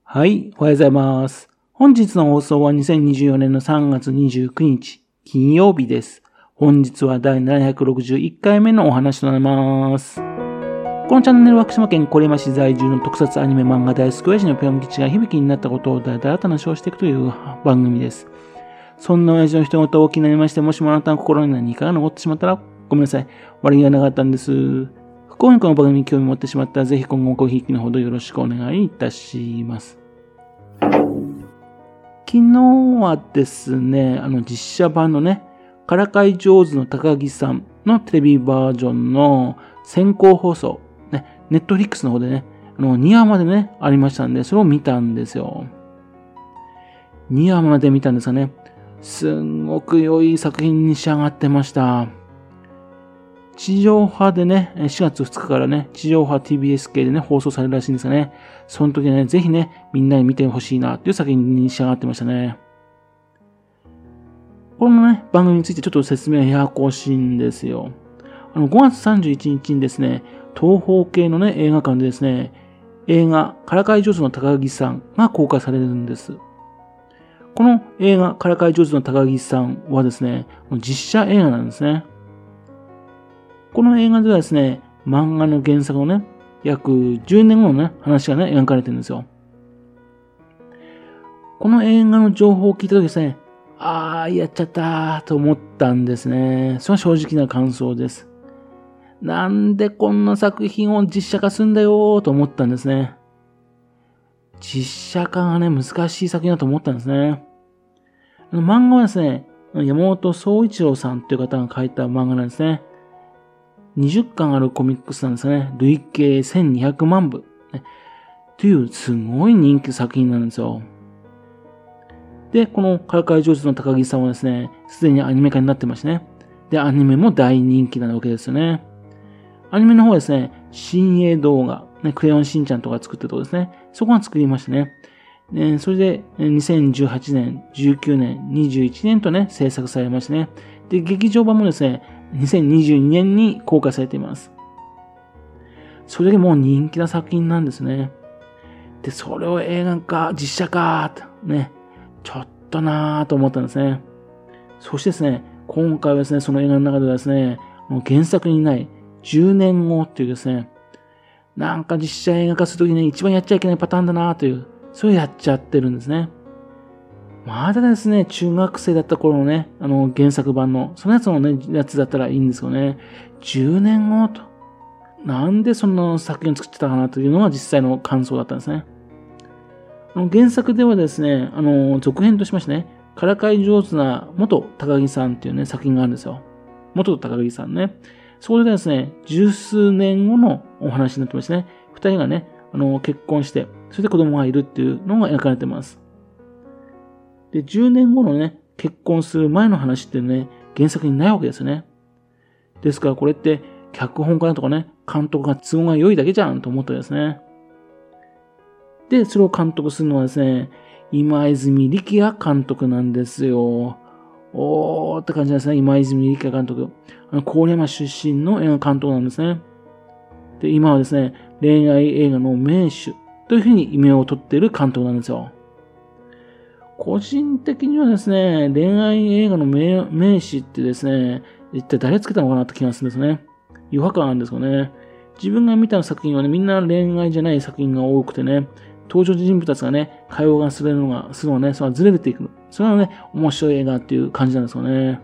はい、おはようございます。本日の放送は2024年の3月29日、金曜日です。本日は第761回目のお話となります。このチャンネルは福島県郡山市在住の特撮アニメ漫画大好き親父のぴょん吉が響きになったことをだらだらと話をしていくという番組です。そんな親父の一言を気になりまして、もしもあなたの心に何かが残ってしまったらごめんなさい。悪気がなかったんです。不幸にこの番組に興味を持ってしまったら、ぜひ今後もごひいきのほどよろしくお願いいたします。昨日はですね、実写版のね、からかい上手の高木さんのテレビバージョンの先行放送、ね、ネットフリックスの方でね、2話までね、ありましたんで、それを見たんですよ。2話まで見たんですがね、すんごく良い作品に仕上がってました。地上波でね、4月2日からね、地上波 TBS 系でね、放送されるらしいんですがね、その時ね、ぜひね、みんなに見てほしいなっていう作品に仕上がってましたね。このね、番組についてちょっと説明ややこしいんですよ。5月31日にですね、東方系のね、映画館でですね、映画、からかい上手の高木さんが公開されるんです。この映画、からかい上手の高木さんはですね、実写映画なんですね。この映画ではですね、漫画の原作のね、約10年後のね、話がね、描かれてるんですよ。この映画の情報を聞いたときですね、やっちゃったーと思ったんですね。それは正直な感想です。なんでこんな作品を実写化するんだよーと思ったんですね。実写化がね、難しい作品だと思ったんですね。漫画はですね、山本宗一郎さんという方が書いた漫画なんですね。20巻あるコミックスなんですね。累計1200万部。というすごい人気作品なんですよ。で、このからかい上手の高木さんはですね、すでにアニメ化になってましてね。で、アニメも大人気なわけですよね。アニメの方はですね、新鋭動画、クレヨンしんちゃんとか作ってるとこですね。そこが作りましてね。それで、2018年、19年、21年とね、制作されましてね。で、劇場版もですね、2022年に公開されています。それだけもう人気な作品なんですね。で、それを映画化、実写化、ね、ちょっとなぁと思ったんですね。そしてですね、今回はですね、その映画の中ではですね、もう原作にない10年後っていうですね、なんか実写映画化するときに一番やっちゃいけないパターンだなぁという、それをやっちゃってるんですね。まだですね、中学生だった頃のね、原作版の、そのやつのね、やつだったらいいんですよね。10年後と。なんでそんな作品を作ってたかなというのが実際の感想だったんですね。原作ではですね、続編としましてね、からかい上手な元高木さんっていうね、作品があるんですよ。元高木さんね。そこでですね、十数年後のお話になってましてね、二人がね、結婚して、それで子供がいるっていうのが描かれてます。で、10年後のね、結婚する前の話っていうね、原作にないわけですよね。ですからこれって、脚本家とかね、監督が都合が良いだけじゃんと思ったんですね。で、それを監督するのはですね、今泉力也監督なんですよ。おーって感じなんですね、今泉力也監督。郡山出身の映画監督なんですね。で、今はですね、恋愛映画の名手というふうに異名を取っている監督なんですよ。個人的にはですね、恋愛映画の名手ってですね、一体誰つけたのかなって気がするんですね。余白感あるんですよね。自分が見た作品はね、みんな恋愛じゃない作品が多くてね、登場人物たちがね、会話がするのがね、それがずれていく。それがね、面白い映画っていう感じなんですよね。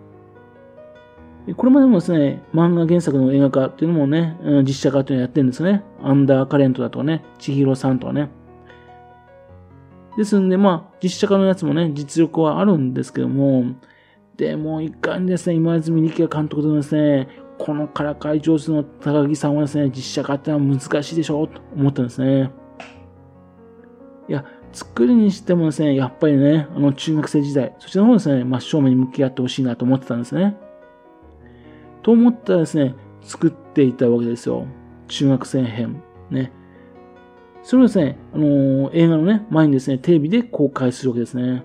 これまでもですね、漫画原作の映画化っていうのもね、実写化っていうのをやってるんですね。アンダーカレントだとかね、千尋さんとかね。ですんで、実写化のやつもね、実力はあるんですけども、でも、いかにですね、今泉力也監督でですね、このからかい上手の高木さんはですね、実写化ってのは難しいでしょうと思ったんですね。いや、作るにしてもですね、やっぱりね、中学生時代、そちらの方ですね、真正面に向き合ってほしいなと思ってたんですね。と思ったらですね、作っていたわけですよ。中学生編。ね。それをですね、映画のね、前にですね、テレビで公開するわけですね。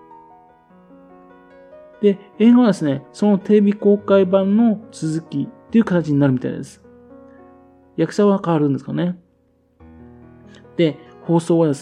で、映画はですね、そのテレビ公開版の続きっていう形になるみたいです。役者は変わるんですかね。で、放送はですね、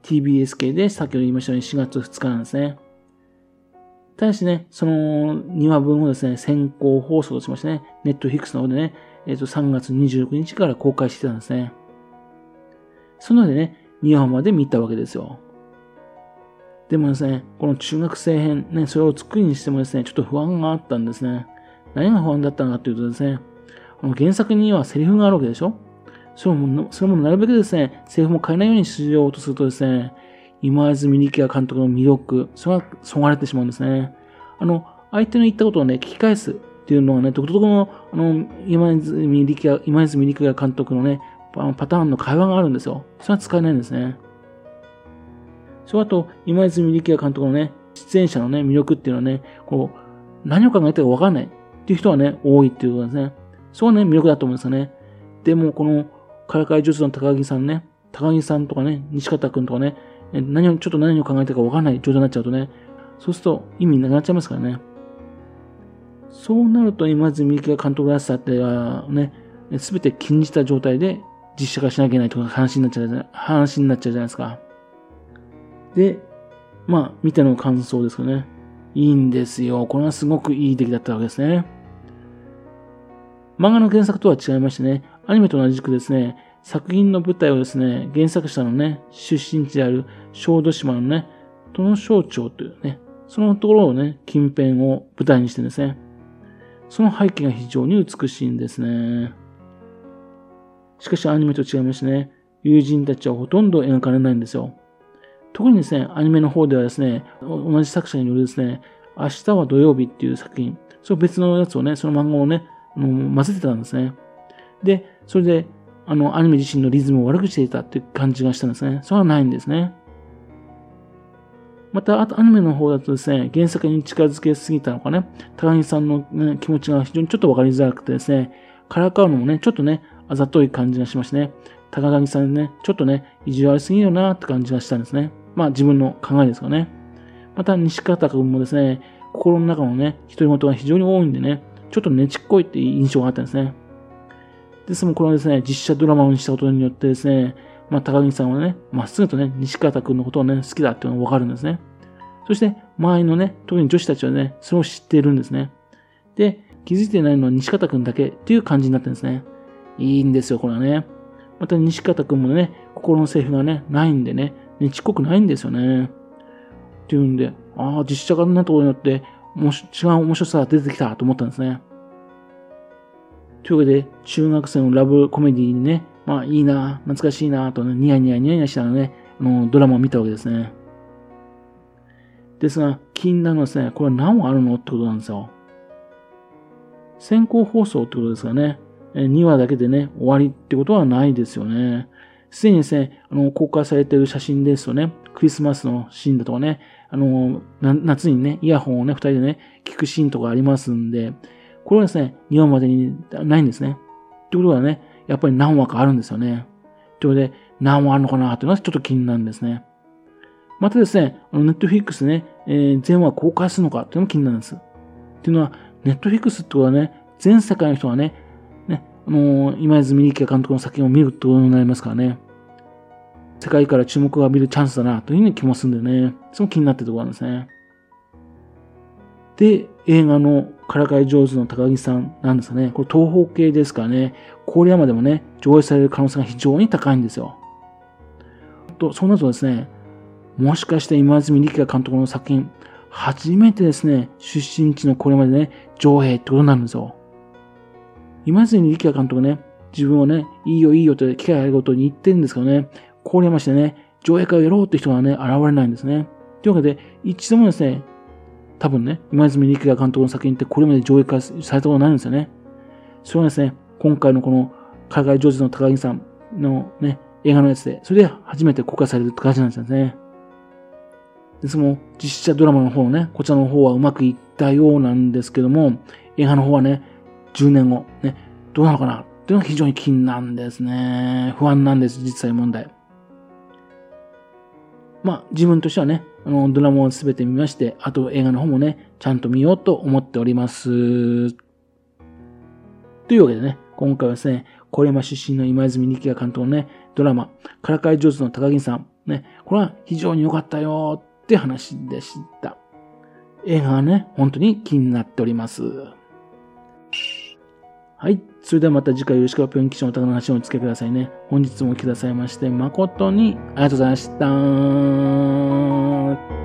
TBS 系で先ほど言いましたように4月2日なんですね。ただしね、その2話分をですね、先行放送としましてね、ネットフィックスの方でね、3月26日から公開してたんですね。そのでね、2話まで見たわけですよ。でもですね、この中学生編ね、それを作りにしてもですね、ちょっと不安があったんですね。何が不安だったのかというとですね、原作にはセリフがあるわけでしょ。それもなるべくですね、セリフも変えないようにしようとするとですね、今泉力也監督の魅力、それがそがれてしまうんですね。相手の言ったことをね、聞き返すっていうのはね、独特の、今泉力也監督のね、パターンの会話があるんですよ。それは使えないんですね。それあと、今泉力也監督のね、出演者のね、魅力っていうのはね、何を考えてるか分からないっていう人はね、多いっていうことですね。それはね、魅力だと思うんですよね。でも、この、からかい上手の高木さんとかね、西方くんとかね、何を考えてるか分からない状態になっちゃうとね、そうすると意味なくなっちゃいますからね。そうなると、今泉力也監督らしさってね、すべて禁じた状態で実写化しなきゃいけないとか話になっちゃうじゃないですか。で、見ての感想ですよね。いいんですよ。これはすごくいい出来だったわけですね。漫画の原作とは違いましてね、アニメと同じくですね、作品の舞台をですね、原作者のね、出身地である小豆島のね、殿小町というね、そのところをね、近辺を舞台にしてですね、その背景が非常に美しいんですね。しかしアニメと違いましてね、友人たちはほとんど描かれないんですよ。特にですね、アニメの方ではですね、同じ作者によるですね、明日は土曜日っていう作品、そう別のやつをね、その漫画をね、混ぜてたんですね。で、それで、アニメ自身のリズムを悪くしていたっていう感じがしたんですね。それはないんですね。また、あとアニメの方だとですね、原作に近づけすぎたのかね、高木さんの、ね、気持ちが非常にちょっとわかりづらくてですね、からかうのもね、ちょっとね、あざとい感じがしましてね、高木さんね、ちょっとね、意地悪すぎるよなって感じがしたんですね。自分の考えですよね。また、西方君もですね、心の中のね、独り言が非常に多いんでね、ちょっとねちっこいっていう印象があったんですね。ですも、これはですね、実写ドラマにしたことによってですね、高木さんはね、まっすぐとね、西方君のことをね、好きだっていうのがわかるんですね。そして、周りのね、特に女子たちはね、それを知っているんですね。で、気づいてないのは西方君だけっていう感じになってるんですね。いいんですよ、これはね。また、西方君もね、心のセリフがね、ないんでね、ちっこくないんですよね。っていうんで、実写化になったことによって、違う面白さが出てきたと思ったんですね。というわけで、中学生のラブコメディにね、いいな、懐かしいな、とね、ニヤニヤしながらね、ドラマを見たわけですね。ですが、気になるのはですね、これは何話あるのってことなんですよ。先行放送ってことですがね、2話だけでね、終わりってことはないですよね。すでにですね、公開されている写真ですとね、クリスマスのシーンだとかね、夏にね、イヤホンをね、二人でね、聞くシーンとかありますんで、これはですね、2話までにないんですね。ということはね、やっぱり何話かあるんですよね。ということで、何話あるのかなっていうのはちょっと気になるんですね。またですね、ネットフィックスね、全話公開するのかっていうのも気になるんです。っていうのは、ネットフィックスってことはね、全世界の人がね、今泉力也監督の作品を見るってことになりますからね。世界から注目が浴びるチャンスだなというふうに気もするんでね、その気になってるところなんですね。で、映画のからかい上手の高木さんなんですかね。これ東方系ですからね、郡山でもね、上映される可能性が非常に高いんですよ。そうなるとですね、もしかして今泉力也監督の作品、初めてですね、出身地のこれまでね、上映ってことになるんですよ。今泉力也監督ね、自分をね、いいよいいよって機会あるごとに言ってるんですけどね、郡山市でね、上映会をやろうって人がね、現れないんですね。というわけで、一度もですね、多分ね、今泉力也監督の作品ってこれまで上映会されたことないんですよね。それはですね、今回のこの海外上手の高木さんのね、映画のやつで、それで初めて公開されるって感じなんですよね。ですも、実写ドラマの方ね、こちらの方はうまくいったようなんですけども、映画の方はね、10年後、ね、どうなのかなっていうのが非常に気になるんですね。不安なんです、実際問題。自分としてはね、ドラマをすべて見まして、あと映画の方もね、ちゃんと見ようと思っております。というわけでね、今回はですね、郡山出身の今泉力也監督のね、ドラマ、からかい上手の高木さん、 ね、これは非常に良かったよって話でした。映画はね、本当に気になっております。はい。それではまた次回よろしくぴょん吉のお宝の話をお付けくださいね。本日も来てくださいまして誠にありがとうございました。